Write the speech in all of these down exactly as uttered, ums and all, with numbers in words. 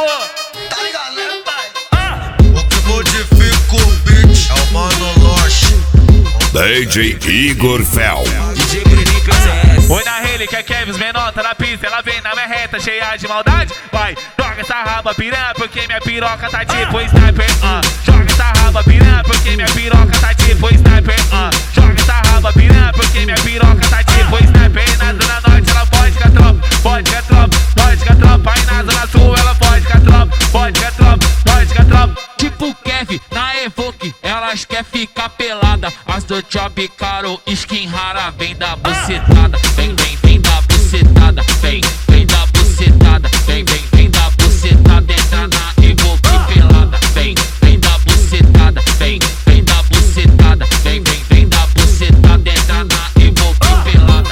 Tá ligado, né, pai? Ah. O que modifica o beat é o Mano Loche. D J Igor Fel. D J Bruninho P C S. Oi na rede que é Kevin, menor, tá na pista. Ela vem na minha reta, cheia de maldade. Vai, joga essa raba piranha, porque minha piroca tá tipo sniper. uh. Joga essa raba piranha, porque minha piroca tá tipo sniper. uh. Joga essa raba piranha, porque minha piroca tá tipo sniper. E na zona norte ela pode com a tropa, pode com a tropa, pode com a tropa. Aí na zona sul ela pode com a tropa, pode com a tropa, pode com a tropa. Tipo Kevin, na Evoque, elas quer ficar pelada. As do Job Caro, skin rara, vem da bucetada. Vem, vem, vem da bucetada. Vem, vem da bucetada. Vem, vem, vem da bucetada. Entra na Evoque pelada. Vem, vem da bucetada. Vem, vem da bucetada. Vem, vem, vem da bucetada. Entra na Evoque pelada.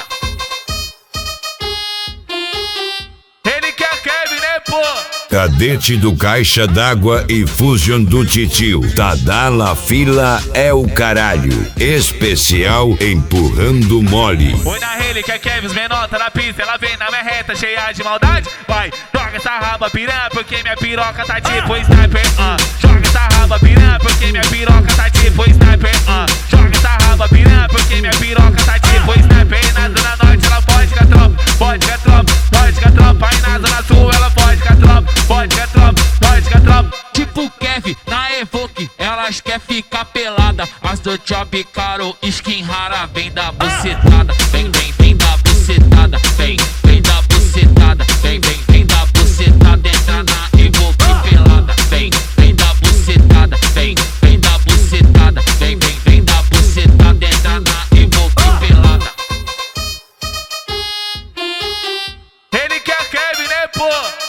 Ele que é Kevin, né, pô? Cadete do Caixa d'Água e Fusion do Titio. Tadala Fila é o caralho. Especial empurrando mole. Oi na rede que é Kevin, menor, tá na pista. Ela vem na minha reta, cheia de maldade. Vai, joga essa raba piranha, porque minha piroca tá tipo sniper. uh. Joga essa raba piranha, porque minha piroca tá tipo sniper. uh. Joga essa raba piranha, porque minha piroca tá tipo sniper. E na zona norte ela pode com a tropa, pode com a tropa, pode com a tropa. Aí na zona sul ela pode com a tropa, pode com a tropa, pode com a tropa. Tipo Kevin, na Evoque, elas quer ficar pelada. As do Job Caro, skin rara, vem da bucetada. Vem, vem, vem da bucetada. Vem, vem da bucetada. Vem, vem, vem da bucetada. Entra na Evoque pelada. Vem, vem da bucetada. Vem, vem da bucetada. Vem, vem, vem da bucetada. Entra na Evoque pelada. Ele que é Kevin, né, pô?